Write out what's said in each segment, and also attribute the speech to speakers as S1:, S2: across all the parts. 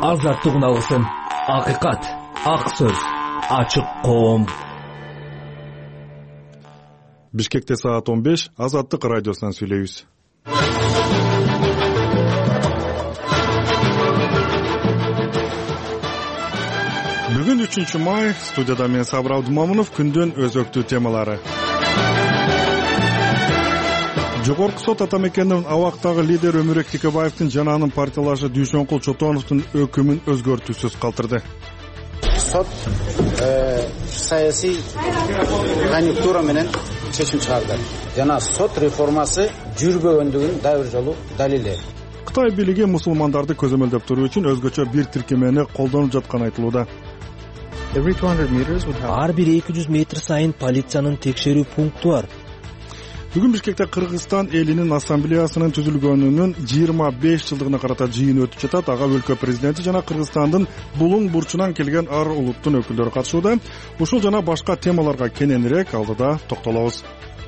S1: азаттык үналысын, акыйкат, ак сөз, ачык коом.
S2: Бишкекте саат 15, Азаттык радиосунан сүйлөйбүз. Бүгүн 3 май, студияда мен Сабыр Абдымамунов, күндүн өзөктүү темалары. Жогорку сот ата мекендин абактагы лидер Өмүрбек Текебаевдин жана анын партиялашы Дүйшөнкул Чотоновдун өкүмүн өзгөртүүсүз калтырды.
S3: Сот саясий конъюнктура менен чечим чыгарды. Жана сот реформасы жүрбөгөндүгүн дагы бир жолу далилдеди.
S2: Кытай бийлиги мусулмандарды көзөмөлдөп туруу үчүн өзгөчө бир тиркемени колдонуп жатканы айтылууда.
S1: Ар бир 200 метр сайын полициянын текшерүү пункту бар.
S2: Бүгүн Бишкекте Кыргызстан элинин ассамблеясынын түзүлгөнүнүн 25 жылдыгына карата жыйын өтүп жатат. Ага өлкө президенти жана Кыргызстандын булуң бурчунан келген ар улуттун өкүлдөрү катышууда. Ушул жана башка темаларга кененирээк алдыда токтолобуз.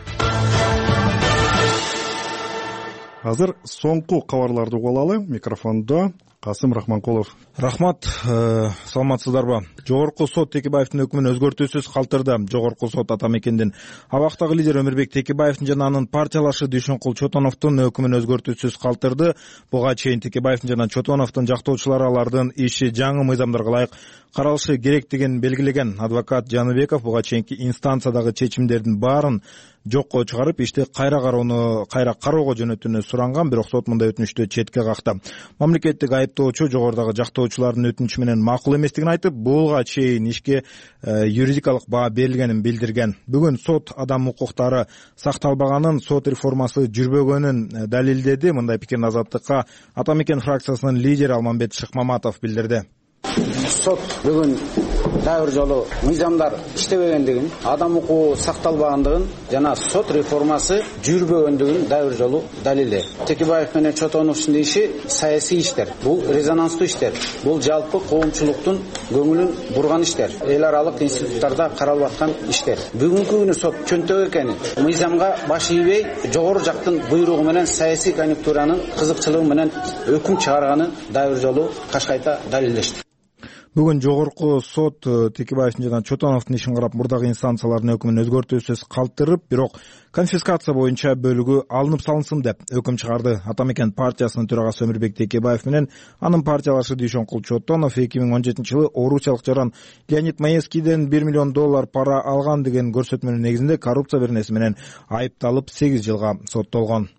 S2: Азыр соңку кабарларды угуп алалы. Микрофондо Касым Рахманкулов.
S4: Рахмат, саламатсыздарбы? Жогорку сот Текебаевдин өкүмүн өзгөртүүсүз калтырды. Жогорку сот ата мекендин абактагы лидер Өмүрбек Текебаевдин жана анын партиялашы Дүйшөнкул Чотоновдун өкүмүн өзгөртүүсүз калтырды. Буга чейин Текебаевдин жана Чотоновдун жактоочулары алардын иши жаңы мыйзамдарга ылайык каралышы керектигин белгилеген. Адвокат Жаныбеков буга чейинки инстанциядагы чечимдердин баарын жокко чыгарып, ишти кайра кароого жөнөтүүнү суранган, бирок сот мындай өтүнүштү четке какты. Мамлекеттик айыптоочу жогорудагы жактоочулардын өтүнүчү менен макул эместигин айтып, буга чейин ишке юридикалык баа берилгенин билдирген. Бүгүн сот адам укуктары сакталбаганын, сот реформасы жүрбөгөнүн далилдеди. Мындай пикирин Азаттыкка Ата мекен фракциясынын лидери Алмамбет Шыкмаматов билдирди.
S3: Сот бүгүн дагы бир жолу мыйзамдар иштебегендигин, адам укугу сакталбагандыгын жана сот реформасы жүрбөгөндүгүн дагы бир жолу далилдеди. Текебаев менен Чотоновдун иши саясий иштер. Бул резонанстуу иштер. Бул жалпы коомчулуктун көңүлүн бурган иштер. Эл аралык институттарда каралып аткан иштер. Бүгүнкү күнү сот чөнтөк экенин, мыйзамга баш ийбей, жогору жактын буйругу менен саясий конъюнктуранын кызыкчылыгы менен өкүм чыгарганын дагы бир жолу кашкайта далилдешти.
S4: Бүгүн жогорку сот Текебаевдин жана Чотоновдун ишин карап, мурдагы инстанциялардын өкүмүн өзгөртүүсүз калтырып, бирок конфискация боюнча бөлүгү алынып салынсын деп өкүм чыгарды. Ата мекен партиясынын төрагасы Өмүрбек Текебаев менен анын партиялашы Дүйшөнкул Чотонов 2017 жылы орусиялык жаран Леонид Маевскийден $1 миллион пара алган деген көрсөтмөнүн негизинде коррупция беренеси менен айыпталып 8 жылга соттолгон.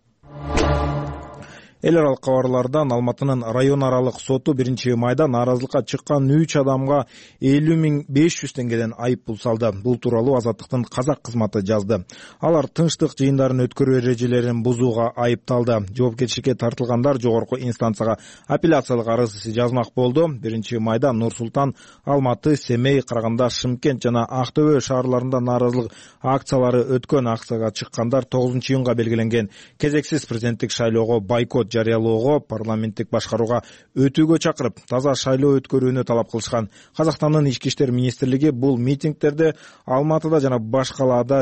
S4: Эл аралык кабарлардан Алматынын район аралык соту 1 майда нааразылыкка чыккан 3 адамга 50.500 теңгеден айып пул салды. Бул тууралуу Азаттыктын казак кызматы жазды. Алар тынчтык жыйындарын өткөрүү эрежелерин бузууга айыпталды. Жоопкерчиликке тартылгандар жогорку инстанцияга апелляциялык арыз жазмак болду. 1 майда Нур Султан, Алматы, Семей, Караганда, Шымкент жана Актөбө шаарларында нааразылык акциялары өткөн. Акцияга чыккандар 9-июнга белгиленген кезексиз президенттик шайлоого бойкот жарыялоого, парламенттик башкарууга өтүүгө чакырып, таза шайлоо өткөрүүнү талап кылышкан. Казакстандын ички иштер министрлиги бул митингдерде Алматыда жана башкаларда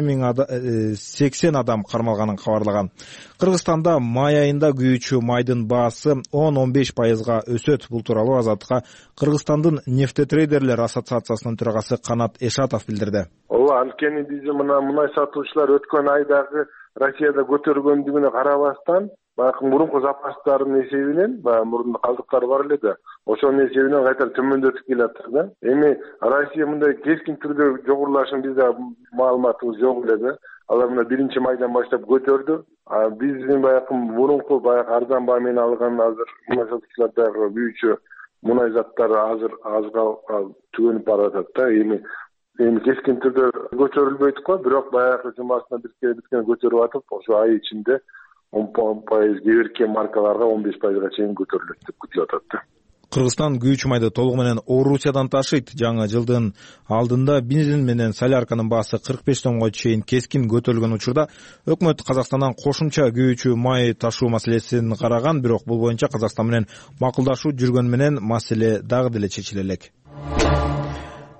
S4: 80 адам кармалганын кабарлаган. Кыргызстанда май айында күйүүчү майдын баасы 10-15% өсөт. Бул тууралуу Азаттыкка Кыргызстандын нефтетрейдерлер ассоциациясынын төрагасы Канат Эшатов билдирди.
S5: Ооба, анткени биз мунай сатуучулар өткөн айдагы Россияда көтөргөндүгүнө карабастан, бакын мурунку запастардын эсебинен, мурунда калдыктар бар эле да, ошонун эсебинен кайта төмөндөтүп келатыр да. Эми Россия мындай кескин түрдө жогорулашын бизде маалыматыбыз жок эле да. Алар мына 1 майдан баштап көтөрдү. Биздин мурунку арзан баа менен алган азыр мунай сатуучулардагы күйүүчү мунай заттары азыр азга түгөнүп баратат да. Эми кескин түрдө көтөрүлбөйт го, бирок баягы жумасына биткени көтөрүп атып, ошо ай ичинде 10% кээ бир маркаларга 15%га чейин көтөрүлөт деп күтүлүп атат.
S4: Кыргызстан күйүүчү майды толугу менен Орусиядан ташыйт. Жаңы жылдын алдында бензин менен солярканын баасы 45 сомго чейин кескин көтөрүлгөн учурда өкмөт Казакстандан кошумча күйүүчү май ташуу маселесин караган, бирок бул боюнча Казакстан менен макулдашуу жүргөн менен маселе дагы деле чечиле элек.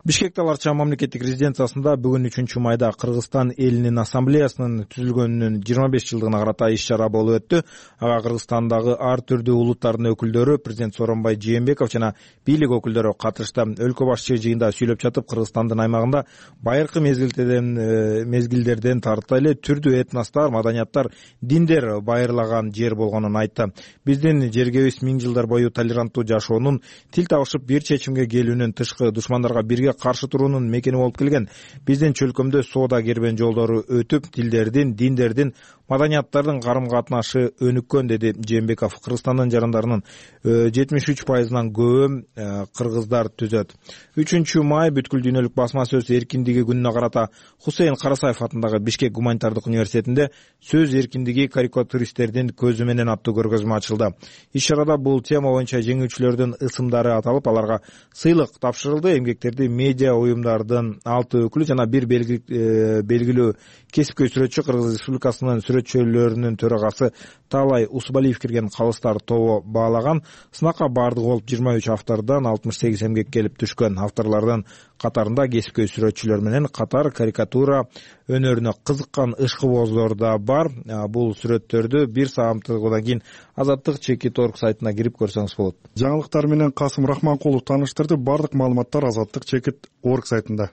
S4: Бишкекте Ала Арча мамлекеттик резиденциясында бүгүн 3 майда Кыргызстан элинин ассамблеясынын түзүлгөнүнүн 25 жылдыгына карата иш-чара болуп өттү. Ага Кыргызстандагы ар түрдүү улуттардын өкүлдөрү, президент Сооронбай Жээнбеков жана бийлик өкүлдөрү катышты. Өлкө башчы жыйында сүйлөп жатып, Кыргызстандын аймагында байыркы мезгилдерден тарта эле түрдүү этностор, маданияттар, диндер байырлаган жер болгонун айтты. Биздин жергебиз 1000 жылдар бою толеранттуу жашоонун, тил табышып бир чечимге келүүнүн, тышкы душмандарга бирге каршы туруунун мекени болуп келген. Биздин чөлкөмдө соода кербен жолдору өтүп, тилдердин, диндердин, маданияттардын карым-катнашы өнүккөн, деди Жээнбеков. Кыргызстандын жарандарынын 73%-нан көбү кыргыздар түзөт. 3 май бүткүл дүйнөлүк басма сөз эркиндиги күнүнө карата Хусейн Карасаев атындагы Бишкек гуманитардык университетинде сөз эркиндиги карикатуристтердин көзү менен аттуу көргөзмө ачылды. Иш-чарада бул тема боюнча жеңүүчүлөрдүн ысымдары аталып, аларга сыйлык тапшырылды. Эмгектерди медиа уюмдардын 6 өкүлү жана бир белгилүү кесипкөй сүрөтчү, Кыргыз Республикасынын сүрөтчүлөрүнүн төрагасы Таалай Усубалиев кирген калыстар тобу баалаган. Сынакка баардыгы болуп 23 автордон 68 эмгек келип түшкөн. Авторлордун катарында кесипкөй сүрөтчүлөр менен катар карикатура өнөрүнө кызыккан ышкыбоздор да бар. Бул сүрөттөрдү бир саамдыгынан кийин Азаттык.org сайтына кирип көрсөңүз болот.
S2: Жаңылыктар менен Касым Рахманкулов тааныштырды. Бардык маалыматтар Азаттык.org сайтында.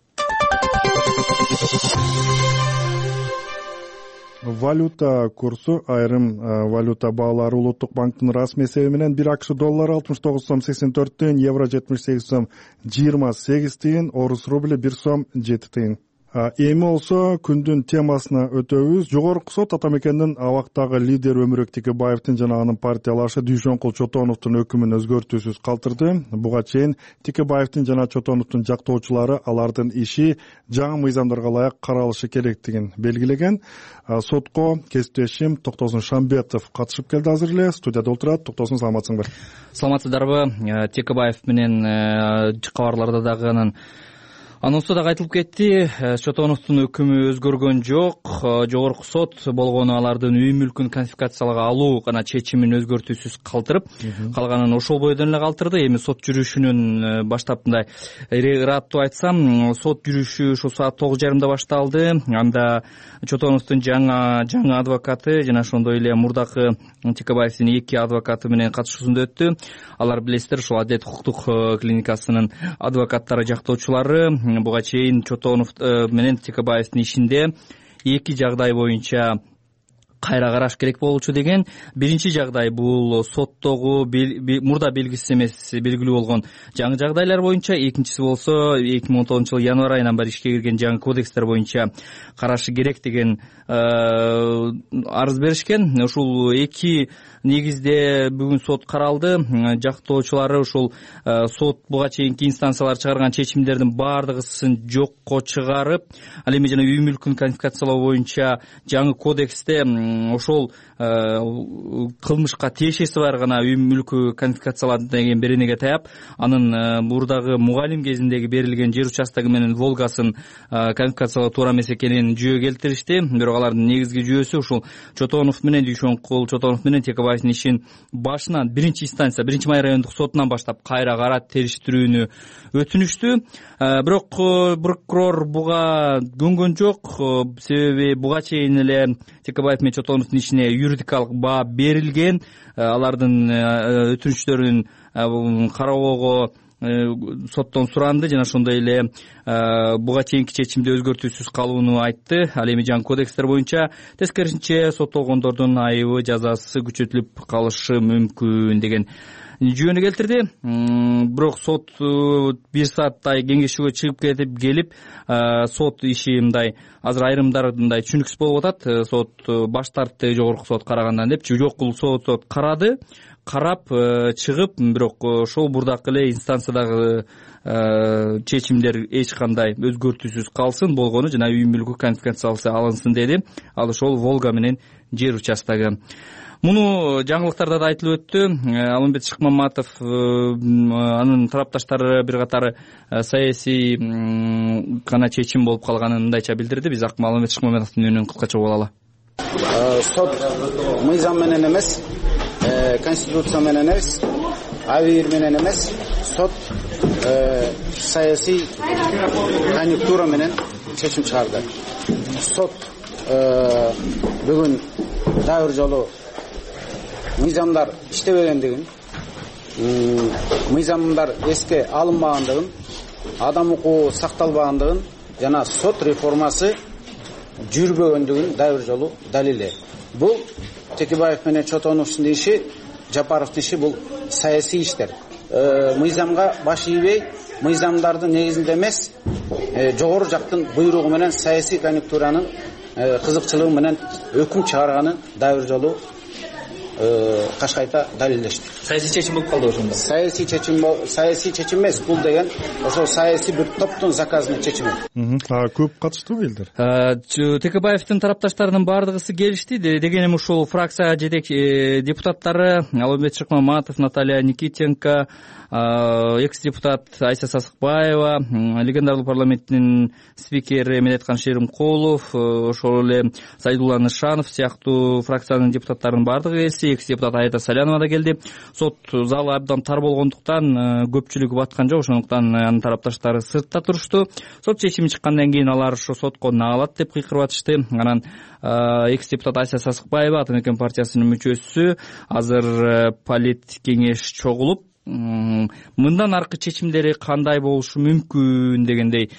S2: Валюта курсу, айрым валюта баалары Улуттук банктын расмий эсеби менен 1 АКШ доллары 69 сом 84 тыйын, евро 78 сом 28 тыйын, орус рубли 1 сом 7 тыйын. Эми болсо күндүн темасына өтөбүз. Жогорку сот Атамекендин абактагы лидер Өмүрөк Текебаевдин жана анын партиялашы Дүйшөнкул Чотоновдун өкүмүн өзгөртүүсүз калтырды. Буга чейин Текебаевдин жана Чотоновдун жактоочулары алардын иши жаңы мыйзамдарга ылайык каралышы керектигин белгилеген. Сотко кесиптешим Токтосун Шамбетов катышып келди. Азыр эле студияда отурат. Токтосун, саламатсыңбы?
S6: Саламатсыздарбы? Текебаев менен кабарларда дагы анонсто дагы айтылып кетти. Чотоновдун өкүмү өзгөргөн жок. Жогорку сот болгону алардын үй мүлкүн конфискациялап алуу гана чечимин өзгөртүүсүз калтырып, калганын ошол бойдон эле калтырды. Эми сот жүрүшүнүн баштап мындай ыраттуу айтсам, сот жүрүшү ушул саат 9:30 башталды. Анда Чотоновдун жаңы адвокаты жана ошондой эле мурдакы Текебаевдин 2 адвокаты менен катышуусунда өттү. Алар билесиздер, ушул Адилет укуктук клиникасынын адвокаттары, жактоочулары буга чейин Чотонов менен Текебаевдин ишинде 2 жагдай боюнча кайра караш керек болчу деген. Биринчи жагдай бул соттогу мурда белгисиз эмес белгилүү болгон жаңы жагдайлар боюнча, экинчиси болсо 2019 январь айынан бери ишке кирген жаңы кодекстер боюнча карашы керек деген арыз беришкен. Ушул 2 негизде бүгүн сот каралды. Жактоочулары ушул сот буга чейинки инстанциялар чыгарган чечимдердин баардыгысын жокко чыгарып, ал эми жана үй мүлкүн конфискациялоо боюнча жаңы кодексте ошол кылмышка тиешеси бар гана үй мүлкү конфискацияланды деген беренеге таяп, анын мурдагы мугалим кезиндеги берилген жер участогу менен Волгасын конфискациялоо туура эмес экенин жүйө келтиришти. Бирок алардын негизги жүйөсү ушул Чотонов менен Дүйшөнкул Чотонов менен Текебаевдин ишин башынан биринчи инстанция 1 май райондук сотунан баштап кайра карап териштирүүнү өтүнүштү. Бирок прокурор буга көнгөн жок. Себеби буга чейин эле Текебаев менен Чотоновдун ишине юридикалык баа берилген. Алардын өтүнүчтөрүн кароого соттон суранды жана ошондой эле буга чейинки чечимди өзгөртүүсүз калууну айтты. Ал эми жаңы кодекстер боюнча тескерисинче соттолгондордун айыбы жазасы күчөтүлүп калышы мүмкүн деген жүйөнү келтирди. Бирок сот 1 сааттай кеңешүүгө чыгып келип, сот иши мындай азыр айрымдар мындай түшүнүксүз болуп атат. Сот баш тартты жогорку сот карагандан депчи. Жок, бул сот карады, карап чыгып, бирок ошол мурдакы эле инстанциядагы чечимдер эч кандай өзгөртүүсүз калсын, болгону жана үй мүлкү конфискацияланса алынсын деди. Ал ошол Волга менен жер участогу. Муну жаңылыктарда да айтылып өттү. Алмамбет Шыкмаматов, анын тарапташтары бир катар саясий гана чечим болуп калганын мындайча билдирди. Биз Алмамбет Шыкмаматовдун үнүн кыскача угуп алалы.
S3: Сот мыйзам менен эмес, конституция менен эмес, авир менен эмес, сот саясий конъюнктура менен чечим чыгарды. Сот бүгүн дагы бир жолу мыйзамдар иштебегендигин, мыйзамдар эске алынбагандыгын, адам укугу сакталбагандыгын жана сот реформасы жүрбөгөндүгүн дагы бир жолу далили. Бул Текебаев менен Чотоновдун иши, Жапаровдун иши бул саясий иштер. Мыйзамга баш ийбей, мыйзамдардын негизинде эмес, жогору жактын буйругу менен саясий конъюнктуранын кызыкчылыгы менен өкүм чыгарганын дагы бир жолу кашкайта далилдешти.
S6: Саясий чечим болуп калды ошондо. Саясий
S3: чечим эмес, бул деген ошол саясий бир топтун заказынын чечими.
S2: Көп катыштыбы элдер?
S6: Текебаевдин тарапташтарынын бардыгысы келишти. Дегенем ушул фракция депутаттары Алымбет Шыкмаматов, Наталья Никитенко, экс-депутат Айса Сасыкбаева, легендардуу парламенттин спикери Медеткан Шеримкулов, ошол эле Сайдулла Нышанов сыяктуу фракциянын депутаттарынын бардыгы келди. Экс-депутат Аята Салянова да келди. Сот залы абдан тар болгондуктан көпчүлүгү баткан жок, ошондуктан анын тарапташтары сыртта турушту. Сот чечими чыккандан кийин алар ошо сотко наалат деп кыйкырып атышты. Анан экс-депутат Айса Сасыкбаева, Атамекен партиясынын мүчөсү, азыр полит кеңеш чогулуп, мындан аркы чечимдери кандай болушу мүмкүн дегендей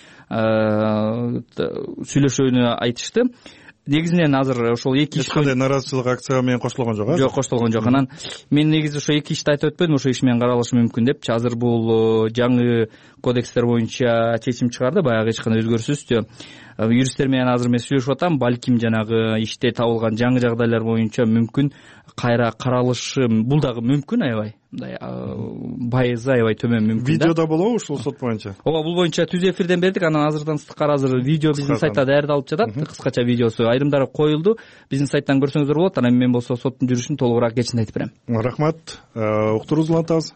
S6: сүйлөшүүнү айтышты. Негизинен азыр ошол эки иш
S2: кандай наразычылык акцияга менен коштолгон жок,
S6: Жок, коштолгон жок. Анан мен негизи ошо эки ишти айтып өтпөдүм, ошо иш менен каралышы мүмкүн депчи. Азыр бул жаңы кодекстер боюнча чечим чыгарды, баягы эч кандай өзгөрүшсүз. Юристтер менен азыр мен сүйлөшүп атам, балким жанагы иште табылган жаңы жагдайлар боюнча мүмкүн кайра каралышы, бул дагы мүмкүн аябай. Мындай байызы аябай төмөн мүмкүн.
S2: Видеодо болобу ушул сот боюнча?
S6: Ооба, бул боюнча түз эфирден бердик, анан азырдан сырткары азыр видео биздин сайтта даярдалып жатат, кыскача видеосу айрымдары коюлду. Биздин сайттан көрсөңүздөр болот. Анан мен болсо соттун жүрүшүн толугураак кечинде айтып берем.
S2: Рахмат. Уктуруубузду улантабыз.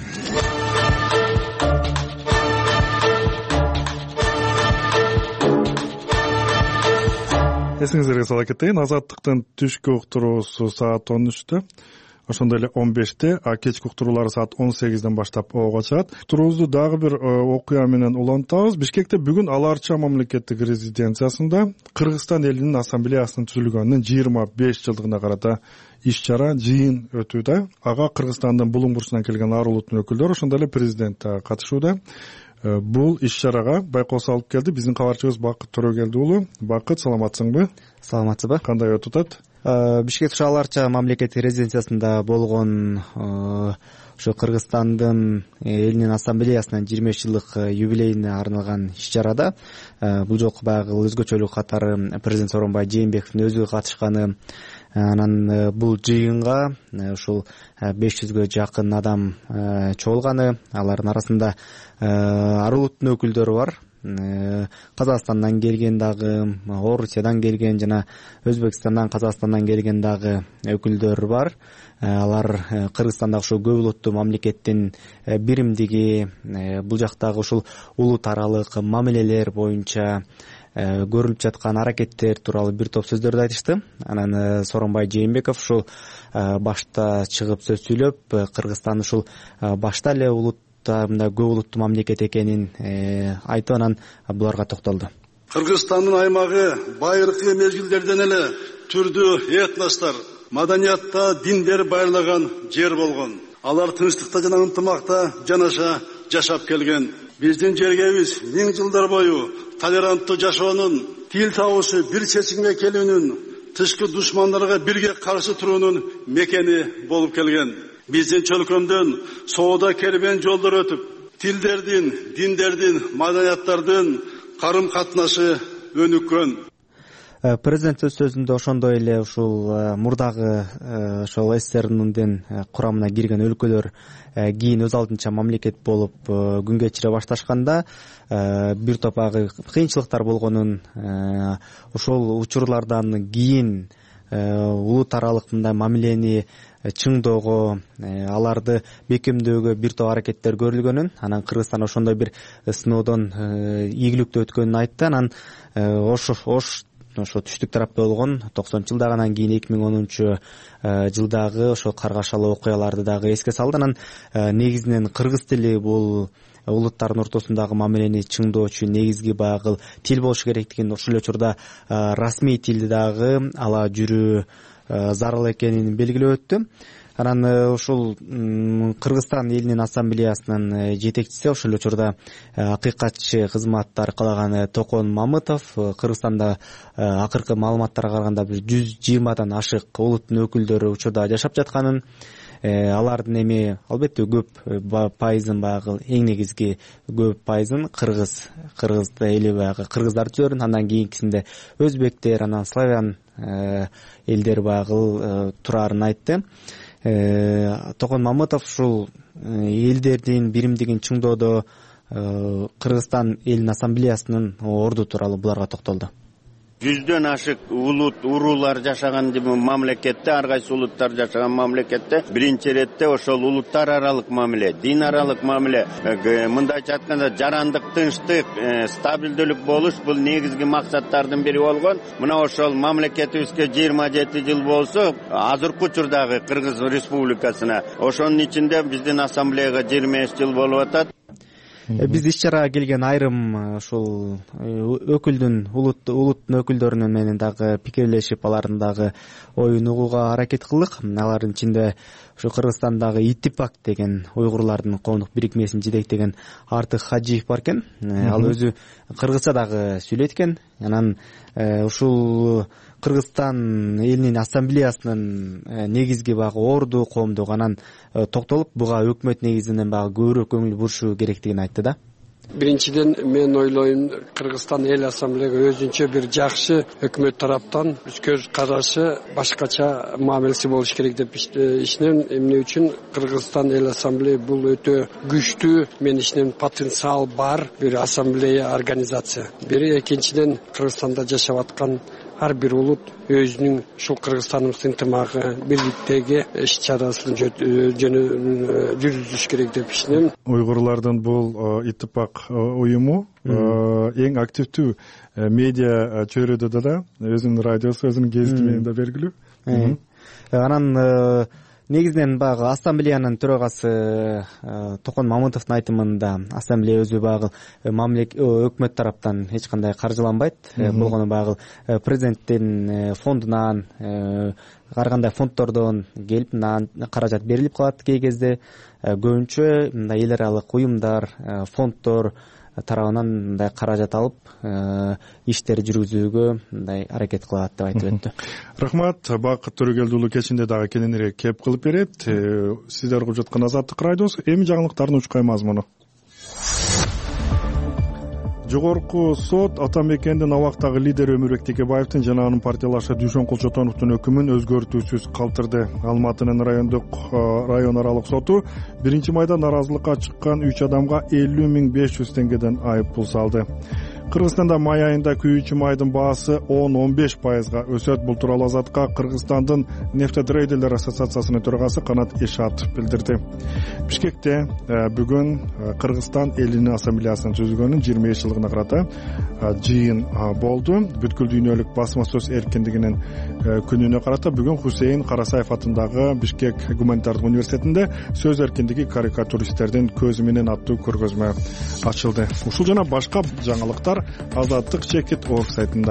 S2: Эсиңиздерге сала кетейин, Азаттыктын түшкү уктуруусу саат 13-тө, ошондой эле 15-те, кечки уктуруулары саат 18-ден баштап ого чыгат. Уктуруубузду дагы бир окуя менен улантабыз. Бишкекте бүгүн Ала Арча мамлекеттик резиденциясында Кыргызстан элинин ассамблеясынын түзүлгөнүнүн 25 жылдыгына карата иш-чара, жыйын өтүүдө. Ага Кыргызстандын булуң бурчунан келген ар улуттун өкүлдөрү, ошондой эле президент катышууда. Бул иш-чарага байкоосу алып келди биздин кабарчыбыз Бакыт Төрөгелди уулу. Бакыт, саламатсыңбы?
S7: Саламатсызбы?
S2: Кандай өтүп атат?
S7: Бишкек Ала Арча мамлекеттик резиденциясында болгон ошо Кыргызстандын элинин ассамблеясынын 25 жылдык юбилейине арналган иш-чарада бул жолку баягы өзгөчөлүк катары президент Сооронбай Жээнбековдун өзү катышканы, анан бул жыйынга ушул 500гө жакын адам чогулганы, алардын арасында ар улуттун өкүлдөрү бар. Казакстандан келген дагы, Орусиядан келген жана Өзбекстандан, Казакстандан келген дагы өкүлдөр бар. Алар Кыргызстандагы ушул көп улуттуу мамлекеттин биримдиги, бул жактагы ушул улут аралык мамилелер боюнча көрүлүп жаткан аракеттер тууралуу бир топ сөздөрдү айтышты. Анан Сооронбай Жээнбеков ушул башта чыгып сөз сүйлөп, Кыргызстан ушул башта эле мындай көп улуттуу мамлекет экенин айтып, анан буларга токтолду.
S8: Кыргызстандын аймагы байыркы мезгилдерден эле түрдүү этностор, маданиятта диндер байырлаган жер болгон. Алар тынчтыкта жана ынтымакта жанаша жашап келген. Биздин жергебиз 1000 жылдар бою толеранттуу жашоонун, тил табушу, бир чечимге келүүнүн, тышкы душмандарга бирге каршы туруунун мекени болуп келген. Биздин чөлкөмдөн соода кербен жолдор өтүп, тилдердин, диндердин, маданияттардын карым катнашы өнүккөн.
S7: Президент өз сөзүндө ошондой эле ушул мурдагы ошол СССРдин курамына кирген өлкөлөр кийин өз алдынча мамлекет болуп күн кечире башташканда бир топ кыйынчылыктар болгонун, ошол учурлардан кийин улут аралык мындай мамилени чыңдоого, аларды бекемдөөгө бир топ аракеттер көрүлгөнүн, анан Кыргызстан ошондой бир сыноодон ийгиликтүү өткөнүн айтты. Анан ошо түштүк тарапта болгон 90-жылдагы, анан кийин 2010-жылдагы ошо каргашалуу окуяларды дагы эске салды. Анан негизинен кыргыз тили бул улуттардын ортосундагы мамилени чыңдоочу негизги багыл тил болушу керектигин, ошол эле учурда расмий тилди дагы ала жүрүү зарыл экенин белгилеп өттү. Анан ушул Кыргызстан элинин ассамблеясынын жетекчиси, ошол учурда акыйкатчы кызматты аркалаган Токон Мамытов Кыргызстанда акыркы маалыматтарга караганда 120дан ашык улуттун өкүлдөрү учурда жашап жатканын, алардын эми албетте көп пайызын баягы эң негизги көп пайызын кыргыз эли баягы кыргыздар түзөрүн, андан кийинкисинде өзбектер, анан славян элдер баягы турарын айтты. Токон Мамытов ушул элдердин биримдигин чыңдоодо Кыргызстан элинин ассамблеясынын орду тууралуу буларга токтолду.
S9: 100дөн ашык улут уруулар жашаган мамлекетте, ар кайсы улуттар жашаган мамлекетте биринчи иретте ошол улуттар аралык мамиле, дин аралык мамиле, мындайча айтканда жарандык, тынчтык, стабилдүүлүк болуш бул негизги максаттардын бири болгон. Мына ошол мамлекетибизге 27 жыл болсо, азыркы учурдагы Кыргыз Республикасына, ошонун ичинде биздин ассамблеяга 25 жыл болуп атат.
S7: Биз иш-чарага келген айрым ушул улуттун өкүлдөрүнүн менен дагы пикирлешип, алардын дагы оюн угууга аракет кылдык. Алардын ичинде ушу Кыргызстандагы Иттифак деген уйгурлардын коомдук бирикмесин жетектеген Артык Хажиев бар экен. Ал өзү кыргызча дагы сүйлөйт экен. Анан ушул Кыргызстан элинин ассамблеясынын негизги багы орду, коомдук, анан токтолуп буга өкмөт негизинен багы көбүрөөк көңүл бурушу керектигин айтты да.
S10: Биринчиден мен ойлойм, Кыргызстан эл ассамблеяга өзүнчө бир жакшы өкмөт тараптан көз карашы, башкача мамилеси болуш керек деп ишенем. Эмне үчүн Кыргызстан эл ассамблея бул өтө күчтүү, мен ишенем потенциал бар бир ассамблея организация. Бири, экинчиден Кыргызстанда жашап аткан ар бир улут өзүнүн ушул Кыргызстаныбыздын ынтымагы, бирликтеги иш-чарасын жүргүзүш керек деп ишенем.
S2: Уйгурлардын бул Иттифак уюму эң активдүү медиа чөйрөдө да, өзүнүн радиосу, өзүнүн гезити менен да белгилүү.
S7: Анан негизинен баягы ассамблеянын төрагасы Токон Мамытовдун айтымында ассамблея өзү баягы өкмөт тараптан эч кандай каржыланбайт. Болгону баягы президенттин фондунан, ар кандай фонддордон келип каражат берилип калат кээ кезде. Көбүнчө мындай эл аралык уюмдар, фонддор тарабынан мындай каражат алып иштер жүргүзүүгө мындай аракет кылат деп айтып өттү.
S2: Рахмат. Бакыт Төрөгелдиұлы кечинде дагы кененирээк кеп кылып берет. Сиздер угуп жаткан Азаттык радиосу. Эми жаңылыктардын учкай мазмуну. Жогорку сот Атамекендин абактагы лидери Өмүрбек Текебаевдин жана анын партиялашы Дүйшөн Кулчотоновдун өкүмүн өзгөртүүсүз калтырды. Алматынын район аралык соту 1-майда наразылыкка чыккан 3 адамга 50.500 теңгеден айып пул салды. Кыргызстанда май айында күйүүчү майдын баасы 10-15%га өсөт. Бул тууралуу Азатка Кыргызстандын нефтетрейдерлер ассоциациясынын төрагасы Канат Ишатов билдирди. Бишкекте бүгүн Кыргызстан элинин ассамблеясынын түзүлгөнүнүн 25 жылдыгына карата жыйын болду. Бүткүл дүйнөлүк басма сөз эркиндигинин күнүнө карата бүгүн Хусейин Карасаев атындагы Бишкек гуманитардык университетинде сөз эркиндиги карикатуристтердин көзү менен аттуу көргөзмө ачылды. Ушул жана башка жаңылыктар Азаттык Чекит орг сайтында.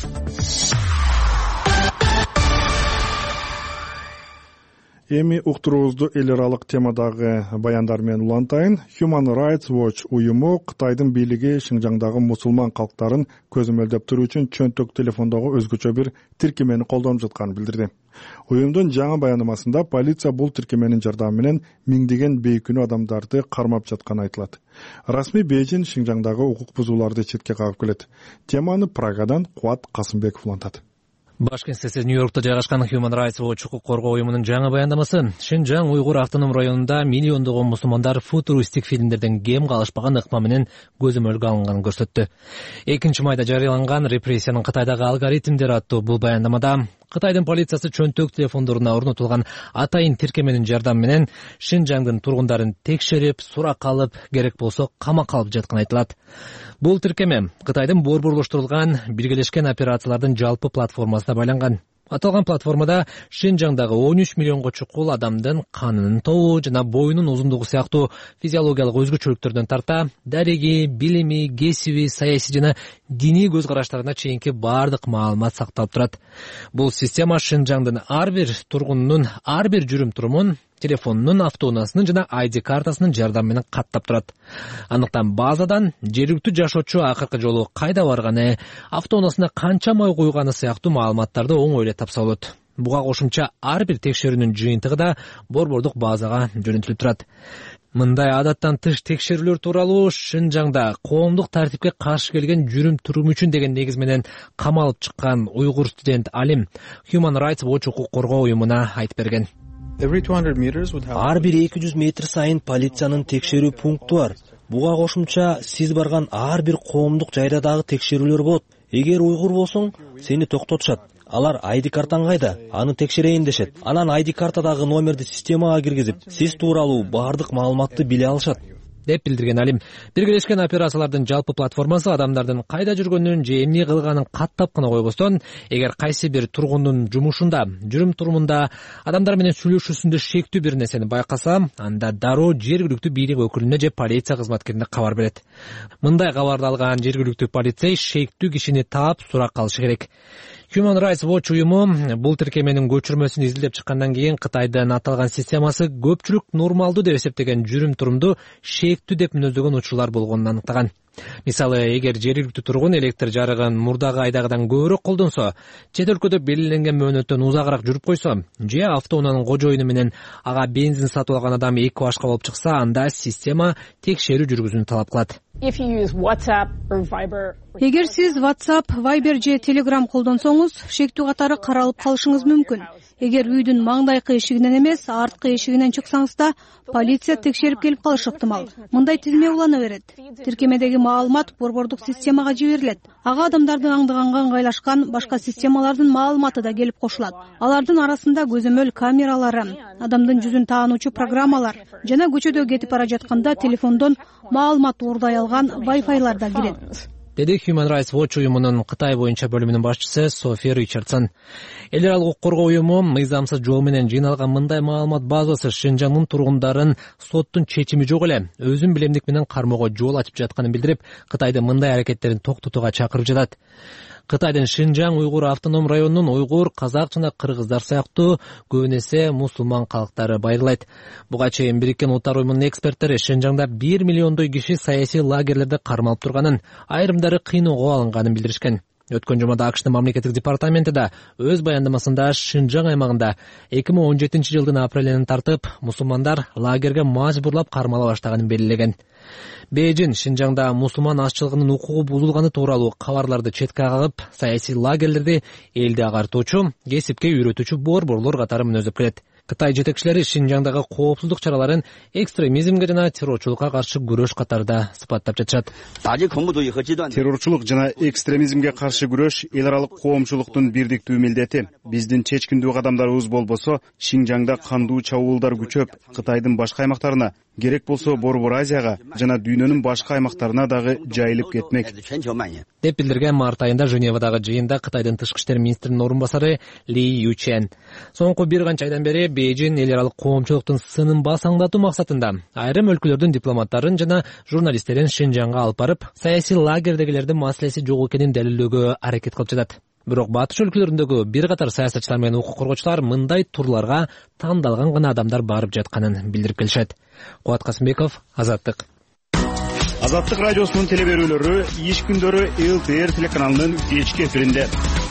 S2: Эми уктуруубузду эл аралык темадагы баяндар менен улантайын. Human Rights Watch уюму Кытайдын бийлиги Шинжаңдагы мусулман калктарын көзөмөлдөп туруу үчүн чөнтөк телефондогу өзгөчө бир тиркемени колдонуп жатканын билдирди. Уюмдун жаңы баянамасында полиция бул тиркеменин жардамы менен миңдеген бейкүнөө адамдарды кармап жатканы айтылат. Расмий Бейжин Шинжаңдагы укук бузууларды четке кагып келет. Теманы Прагадан Куат Касымбеков улантат.
S11: Баш кеңсеси Нью-Йоркто жайгашкан Human Rights Watch укук коргоо уюмунун жаңы баяндамасы Шинжаң уйгур автоном районунда миллиондогон мусулмандар футуристик фильмдерден кем калышпаган ыкма менен көзөмөлгө алынганын көрсөттү. 2-майда жарыяланган репрессиянын Кытайдагы алгоритмдери аттуу бул баяндамада Кытайдын полициясы чөнтөк телефондоруна орнотулган атайын тиркеменин жардамы менен Шинжаңдын тургундарын текшерип, сурак алып, керек болсо камакка алып жатканы айтылат. Бул тиркеме Кытайдын борборлоштурулган биргелешкен операциялардын жалпы платформасына байланган. Аталган платформада Шинжаңдагы 13 миллионго чукул адамдын канынын тобу жана боюнун узундугу сыяктуу физиологиялык өзгөчөлүктөрдөн тарта дареги, билими, кесиби, саясий жана диний көз караштарына чейинки баардык маалымат сакталып турат. Бул система Шинжаңдын ар бир тургунунун ар бир жүрүм-турумун, телефонунун, автоунаасынын жана ID картасынын жардамы менен каттап турат. Андыктан базадан жергиликтүү жашоочу акыркы жолу кайда барганы, автоунаасына канча май куйганы сыяктуу маалыматтарды оңой эле тапса болот. Буга кошумча ар бир текшерүүнүн жыйынтыгы да борбордук базага жөнөтүлүп турат. Мындай адаттан тыш текшерүүлөр тууралуу Шинжаңда коомдук тартипке каршы келген жүрүм-турум үчүн деген негиз менен камалып чыккан уйгур студент Алим Human Rights Watch укук коргоо уюмуна айтып берген.
S12: Ар бир 200 метр сайын полициянын текшерүү пункту бар. Буга кошумча сиз барган ар бир коомдук жайда дагы текшерүүлөр болот. Эгер уйгур болсоң, сени токтотушат. Алар ID картаң кайда? Аны текшерейин дешет. Анан ID картадагы номерди системага киргизип, сиз тууралуу баардык маалыматты биле алышат,
S11: деп билдирген Алим. Биргелешкен операциялардын жалпы платформасы адамдардын кайда жүргөнүн же эмне кылганын каттап гана койбостон, эгер кайсы бир тургундун жумушунда, жүрүм-турумунда адамдар менен сүйлөшүүсүндө шектүү бир нерсени байкаса, анда дароо жергиликтүү бийлик өкүлүнө же полиция кызматкерине кабар берет. Мындай кабарды алган жергиликтүү полицей шектүү кишини таап сурак алышы керек. Human Rights Watch уюму бул тиркеменин көчүрмөсүн изилдеп чыккандан кийин Кытайдын аталган системасы көпчүлүк нормалдуу деп эсептеген жүрүм-турумду шектүү деп мүнөздөгөн учурлар болгонун аныктаган. Мисалы, эгер жергиликтүү тургун электр жарыгын мурдагы айдагыдан көбүрөөк колдонсо, чет өлкөдө белгиленген мөөнөттөн узагыраак жүрүп койсо, же автоунаанын кожоюну менен ага бензин сатып алган адам эки башка болуп чыкса, анда система текшерүү жүргүзүүнү талап кылат.
S13: Эгер сиз WhatsApp, Viber же Telegram колдонсоңуз, шектүү катары каралып калышыңыз мүмкүн. Эгер үйдүн маңдайкы эшигинен эмес, арткы эшигинен чыксаңыз да, полиция текшерип келип калышы ыктымал. Мындай тизме улана берет. Тиркемедеги маалымат борбордук системага жиберилет. Ага адамдардын аңдыганга ыңгайлашкан башка системалардын маалыматы да келип кошулат. Алардын арасында көзөмөл камералары, адамдын жүзүн таануучу программалар жана көчөдө кетип бара жатканда телефондон маалымат уурдай алган Wi-Fi'лар да кирет,
S11: деди Human Rights Watch уюмунун Кытай боюнча бөлүмүнүн башчысы Софи Ричардсон. Эл аралык укук коргоо уюму мыйзамсыз жол менен жыйналган мындай маалымат базасы Шинжаңдын тургундарын соттун чечими жок эле өзүн билемдик менен кармоого жол ачып жатканын билдирип, Кытайдын мындай аракеттерин токтотууга чакырып жатат. Кытайдын Шинжаң уйгур автоном районунун уйгур, казак жана кыргыздар сыяктуу көбүн эсе мусулман калктары байырлайт. Буга чейин Бириккен Улуттар уюмунун эксперттери Шинжаңда 1 миллиондой киши саясий лагерлерде кармалып турганын, айрымдары кыйноого алынганын билдиришкен. Өткөн жумада АКШтын мамлекеттик департаменти да өз баяндамасында Шинжаң аймагында 2017 жылдын апрелинен тартып мусулмандар лагерге мажбурлап кармала баштаганын белгилеген. Бейжин Шинжаңда мусулман азчылыгынын укугу бузулганы тууралуу кабарларды четке кагып, саясий лагерлерди элди агартуучу, кесипке үйрөтүүчү борборлор катары мүнөздөп келет. Кытай жетекчилери Шинжаңдагы коопсуздук чараларын экстремизмге жана террорчулукка каршы күрөш катарында сыпаттап жатышат.
S14: Террорчулук жана экстремизмге каршы күрөш эл аралык коомчулуктун бирдиктүү милдети. Биздин чечкиндүү кадамдарыбыз болбосо, Шинжаңда кандуу чабуулдар күчөп, Кытайдын башка аймактарына, керек болсо Борбор Азияга жана дүйнөнүн башка аймактарына дагы жайылып кетмек,
S11: деп билдирген март айында Женевадагы жыйында Кытайдын тышкы иштер министринин орун басары Ли Ючен. Соңку бир канча айдан бери Бейжин эл аралык коомчулуктун сынын басаңдатуу максатында айрым өлкөлөрдүн дипломаттарын жана журналисттерин Шинжаңга алып барып, саясий лагердегилердин маселеси жок экенин далилдөөгө аракет кылып жатат. Бирок батыш өлкөлөрүндөгү бир катар саясатчылар менен укук коргоочулар мындай турларга тандалган гана адамдар барып жатканын билдирип келишет. Кубат Касымбеков, Азаттык.
S14: Азаттык радиосунун телеберүүлөрү иш күндөрү ЛТР телеканалынын кечки эфиринде.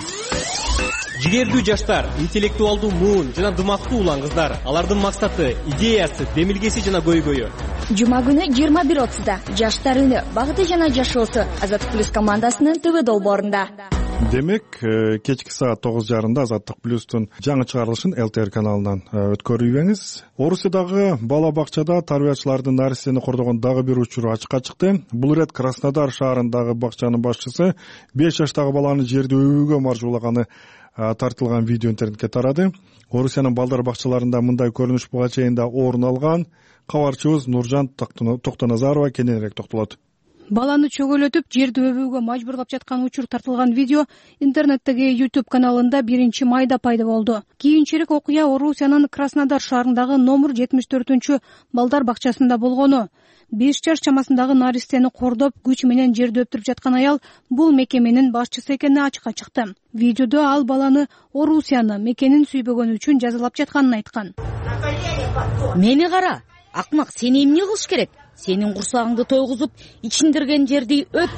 S15: Жигердүү жаштар, интеллектуалдуу муун жана дымактуу улан кыздар, алардын максаты, идеясы, демилгеси жана көйгөйү.
S16: Жума күнү 21:30да жаштар үнү, багыты жана жашоосу Азаттык плюс командасынын ТВ долбоорунда.
S2: Демек, кечки саат 9:30 Азаттык плюстун жаңы чыгарылышын ЛТР каналынан өткөрүбеңиз. Орусиядагы бала бакчада тарбиячылардын наристени кордогон дагы бир учуру ачыкка чыкты. Бул ирет Краснодар шаарындагы бакчанын башчысы 5 жаштагы баланы жерде өбүүгө маржуулаганы тартылган видео интернетке тарады. Орусиянын балдар бакчаларында мындай көрүнүш буга чейин да орун алган. Кабарчыбыз Нуржан Токтоназарова кененирээк токтолот.
S13: Баланы чөгөлөтүп жерди өбүүгө мажбурлап жаткан учур тартылган видео интернеттеги YouTube каналында 1 майда пайда болду. Кийинчерээк окуя Орусиянын Краснодар шаарындагы номер 74 балдар бакчасында болгону. 5 жаш чамасындагы наристени кордоп, күч менен жерди өптүрүп жаткан аял бул мекеменин башчысы экени ачыкка чыкты. Видеодо ал баланы Орусияны мекенин сүйбөгөнү үчүн жазалап жатканын айткан.
S17: Мени кара, акмак, сени эмне кылыш керек? Сенин курсагыңды тойгузуп, ичиндирген жерди өп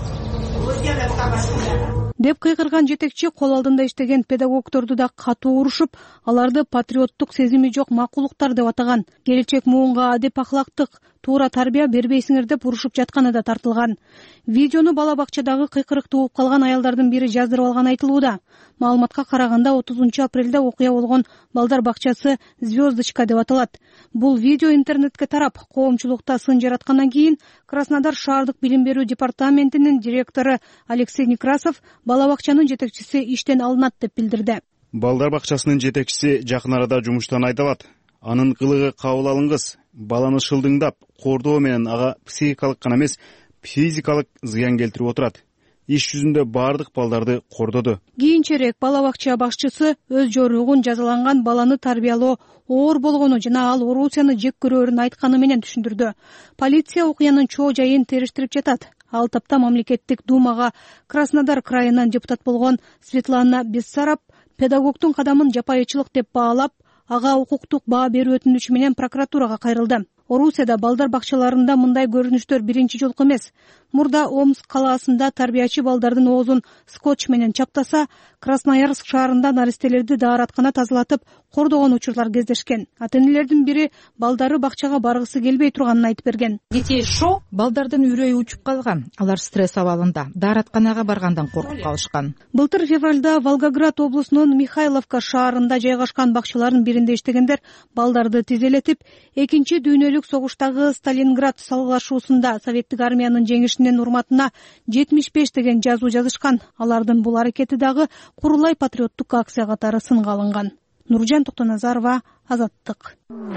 S13: деп кыйкырган жетекчи кол алдында иштеген педагогдорду да катуу урушуп, аларды патриоттук сезими жок макулуктар деп атаган. Келечек муунга адеп ахлактык туура тарбия бербейсиңер деп урушуп жатканы да тартылган. Видеону бала бакчадагы кыйкырык тууп калган аялдардын бири жаздырып алган айтылууда. Маалыматка караганда 30 апрелде окуя болгон балдар бакчасы Звездочка деп аталат. Бул видео интернетке тарап, коомчулукта сын жараткандан кийин Краснодар шаардык билим берүү департаментинин директору Алексей Некрасов бала бакчанын жетекчиси иштен алынат деп билдирди.
S14: Балдар бакчасынын жетекчиси жакын арада жумуштан айдалат. Анын кылыгы кабыл алынгыс. Баланы шылдыңдап, кордоо менен ага психикалык гана эмес, физикалык зыян келтирип отурат. Иш жүзүндө бардык балдарды кордоду.
S13: Кийинчерээк бала бакча башчысы өз жоругун жазаланган баланы тарбиялоо оор болгону жана ал Орусияны жек көрөрүн айтканы менен түшүндүрдү. Полиция окуянын чоо жайын териштирип жатат. Ал тапта мамлекеттик думага Краснодар крайынан депутат болгон Светлана Бессараб педагогдун кадамын жапайычылык деп баалап, ага укуктук баа берүү өтүнүчү менен прокуратурага кайрылды. Орусияда балдар бакчаларында мындай көрүнүштөр биринчи жолку эмес. Мурда Омск калаасында тарбиячы балдардын оозун скотч менен чаптаса, Красноярск шаарында наристелерди даараткана тазалатып кордогон учурлар кездешкен. Ата-энелердин бири балдары бакчага баргысы келбей турганын айтып берген.
S18: Детей шок, балдардын үрөйү учуп калган. Алар стресс абалында, дааратканага баргандан коркуп калышкан.
S13: Былтыр февралда Волгоград облусунун Михайловка шаарында жайгашкан бакчалардын биринде иштегендер балдарды тизелетип, экинчи дүйнөлүк согуштагы Сталинград салгылашуусунда советтик армиянын жеңишинин урматына 75 деген жазуу жазышкан. Алардын бул аракети дагы курулай патриоттук акция катары сынга алынган. Нуржан Токтоназарова, Азаттык.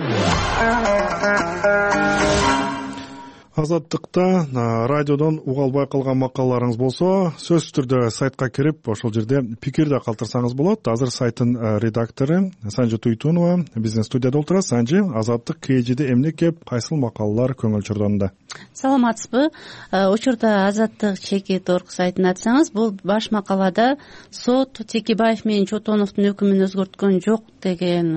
S2: Азаттыкта радиодон уга албай калган макалаларыңыз болсо, сөзсүз түрдө сайтка кирип, ошол жерде пикир да калтырсаңыз болот. Азыр сайттын редактору Санжы Туйтунова биздин студияда отурат. Санжы, Азаттык KG'де эмне кеп, кайсыл макалалар көңүл чордонунда?
S19: Саламатсызбы? Учурда Азаттык ЧК.org сайтын ачсаңыз, бул баш макалада сот Текебаев менен Чотоновдун өкүмүн өзгөрткөн жок деген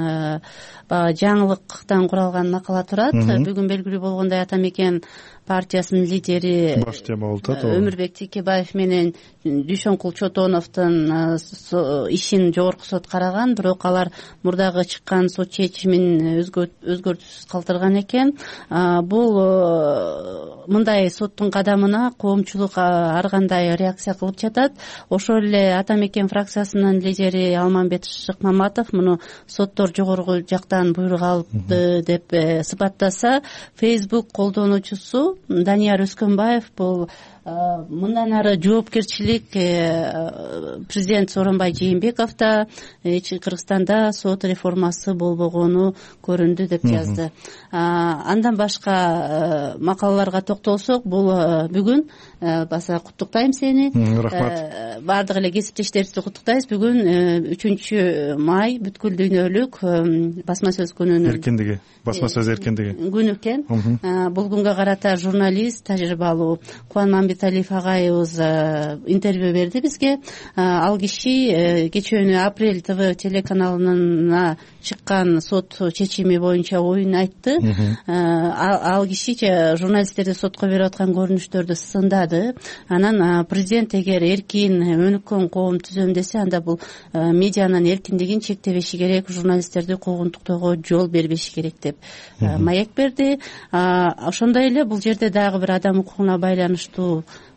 S19: жаңылыктан куралган макала турат. Бүгүн белгилүү болгондой ата мекен партиясынын лидери
S2: баш тема болуп атат.
S19: Өмүрбек Текебаев менен Дүйшөнкул Чотоновдун ишин жогорку сот караган, бирок алар мурдагы чыккан сот чечимин өзгөртүүсүз калтырган экен. Бул мындай соттун кадамына коомчулук ар кандай реакция кылып жатат. Ошол эле ата мекен фракциясынын лидери Алмамбет Шыкмаматов муну соттор жогорку жактан буйрук алды деп сыпаттаса, Facebook колдонуучусу Данияр Өскөнбаев бул мындан ары жоопкерчилик президент Сооронбай Жээнбековдо Кыргызстанда сот реформасы болбогону көрүндү деп жазды. Андан башка макалаларга токтолсок, бул бүгүн баса куттуктайм сени. Рахмат. Бардык эле кесиптештерибизди куттуктайбыз. Бүгүн 3 май бүткүл дүйнөлүк басма сөз күнүнүн
S2: эркиндиги, басма сөз эркиндиги
S19: күнү экен. Бул күнгө карата журналист, тажрыйбалуу Кубан Мамбеталиев агайыбыз интервью берди бизге. Ал киши кечээ Апрель ТВ телеканалына чыккан сот чечими боюнча оюн айтты. Ал киши журналисттерди сотко берип аткан көрүнүштөрдү сындады. Анан президент эгер эркин өнүккөн коом түзөм десе, анда бул медианын эркиндигин чектебеши керек, журналисттерди куугунтуктоого жол бербеши керек деп маек берди. Ошондой эле бул жерде дагы бир адам укугуна байланыштуу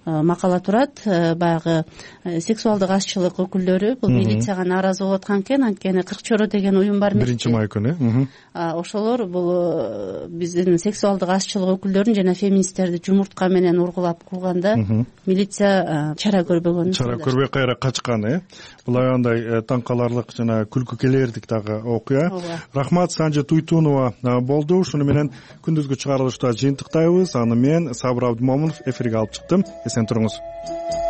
S19: макала турат. Баягы сексуалдык азчылык өкүлдөрү бул милицияга нааразы болуп аткан экен. Анткени Кырк Чоро деген уюм бар эмеспи?
S2: 1 май күнү.
S19: Ошолор бул биздин сексуалдык азчылык өкүлдөрүн жана феминисттерди жумуртка менен ургулап кууганда милиция чара көрбөгөн.
S2: Чара көрбөй кайра качкан. Бул аябай таң каларлык жана күлкү келерлик дагы окуя. Рахмат, Санжы Туйтунова болду. Шуну менен күндүзгү чыгарылышта жыйынтыктайбыз. Аны мен Сабыр Абдымомунов эфирге алып чыктым. Эсен туруңуз.